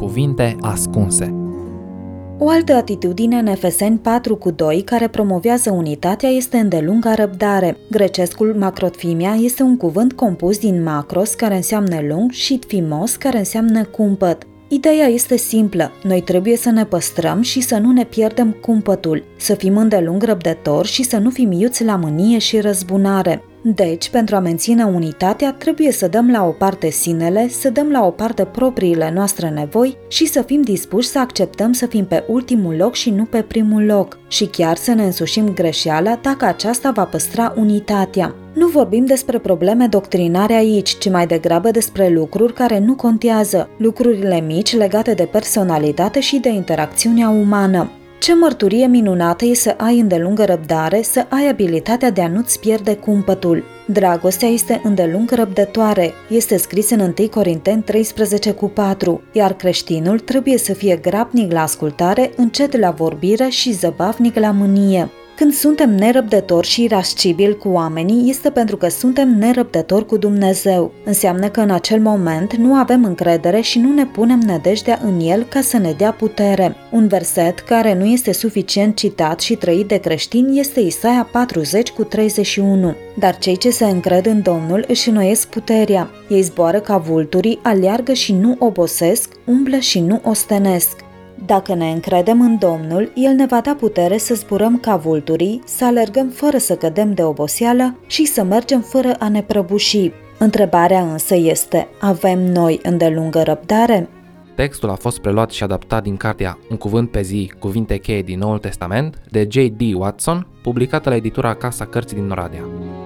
Cuvinte ascunse. O altă atitudine în Efeseni 4:2 care promovează unitatea este îndelunga răbdare. Grecescul macrothymia este un cuvânt compus din macros, care înseamnă lung, și thymos, care înseamnă cumpăt. Ideea este simplă, noi trebuie să ne păstrăm și să nu ne pierdem cumpătul, să fim îndelung răbdători și să nu fim iuți la mânie și răzbunare. Deci, pentru a menține unitatea, trebuie să dăm la o parte sinele, să dăm la o parte propriile noastre nevoi și să fim dispuși să acceptăm să fim pe ultimul loc și nu pe primul loc, și chiar să ne însușim greșeala dacă aceasta va păstra unitatea. Nu vorbim despre probleme doctrinare aici, ci mai degrabă despre lucruri care nu contează, lucrurile mici legate de personalitate și de interacțiunea umană. Ce mărturie minunată e să ai îndelungă răbdare, să ai abilitatea de a nu-ți pierde cumpătul. Dragostea este îndelung răbdătoare, este scris în 1 Corinteni 13:4, iar creștinul trebuie să fie grabnic la ascultare, încet la vorbire și zăbavnic la mânie. Când suntem nerăbdători și irascibili cu oamenii, este pentru că suntem nerăbdători cu Dumnezeu. Înseamnă că în acel moment nu avem încredere și nu ne punem nădejdea în El ca să ne dea putere. Un verset care nu este suficient citat și trăit de creștini este Isaia 40:31. Dar cei ce se încred în Domnul își înnoiesc puterea. Ei zboară ca vulturii, aleargă și nu obosesc, umblă și nu ostenesc. Dacă ne încredem în Domnul, El ne va da putere să zburăm ca vulturii, să alergăm fără să cădem de oboseală și să mergem fără a ne prăbuși. Întrebarea însă este, avem noi îndelungă răbdare? Textul a fost preluat și adaptat din cartea Un cuvânt pe zi, cuvinte cheie din Noul Testament, de J.D. Watson, publicată la editura Casa Cărții din Oradea.